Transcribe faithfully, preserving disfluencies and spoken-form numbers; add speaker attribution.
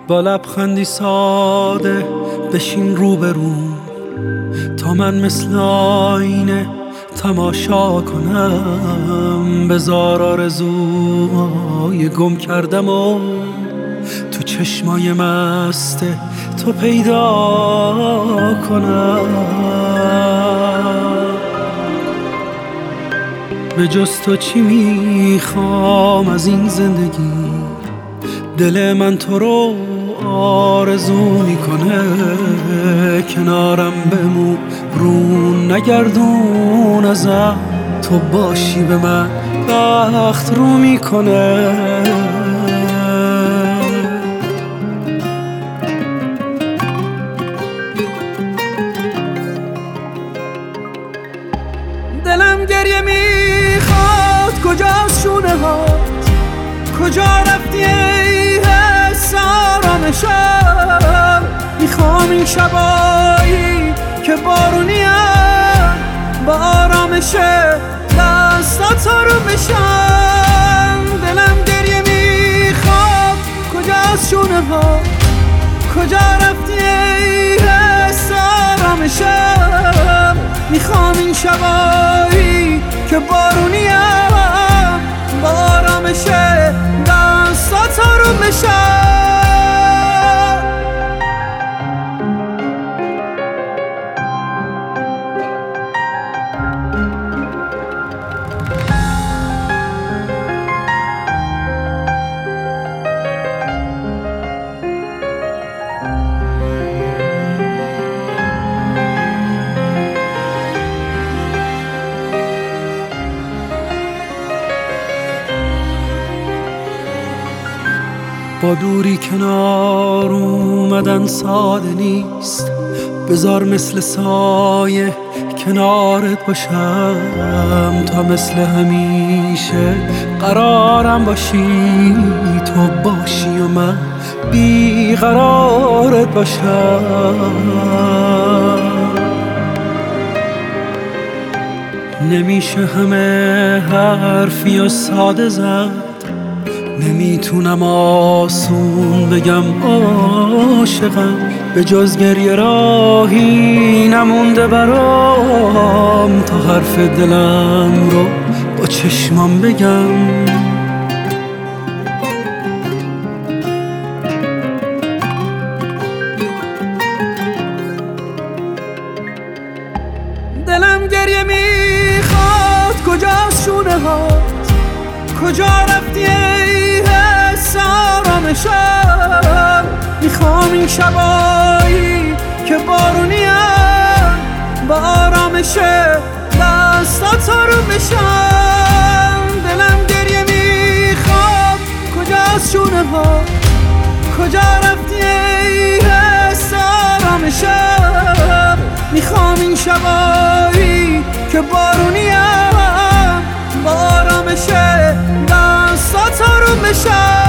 Speaker 1: با لبخندی ساده بشین روبرو تا من مثل آینه تماشا کنم. بذار آرزوهای گم کردم و تو چشمای مست تو پیدا کنم. به جز تو چی میخوام از این زندگی؟ دل من تو رو آرزو میکنه. کنارم بمون رو نگردون ازم، تو باشی به من بخت رو میکنه. دلم گریه میخواد، کجاست شونه هات؟ کجا رفتی ای حس آرامشم؟ میخوام این شبایی که بارونیم با آرامش دستات رو بشم. دلم گریه میخواد، کجاست شونه ها؟ کجا رفتی ای حس آرامشم؟ میخوام این شبایی که بارونیم با آرامش دستات رو بشم. با دوری کنار اومدن ساده نیست، بذار مثل سایه کنارت باشم تا مثل همیشه قرارم باشی. تو باشی و من بیقرارت باشم. نمیشه همه حرفی و ساده زد، نمیتونم آسون بگم عاشقم. به جز گریه راهی نمونده برام تا حرف دلم رو با چشمام بگم. دلم گریه میخواد، کجاست شونه هات؟ کجا رفتی ای حس آرامشم؟ میخوام این شبایی که بارونیم با آرامش دستات رو بشم. دلم گریه میخواد، کجاست شونه ها؟ کجا رفتی ای حس آرامشم؟ میخوام این شبایی که بارونیم با آرامش دستات رو بشم.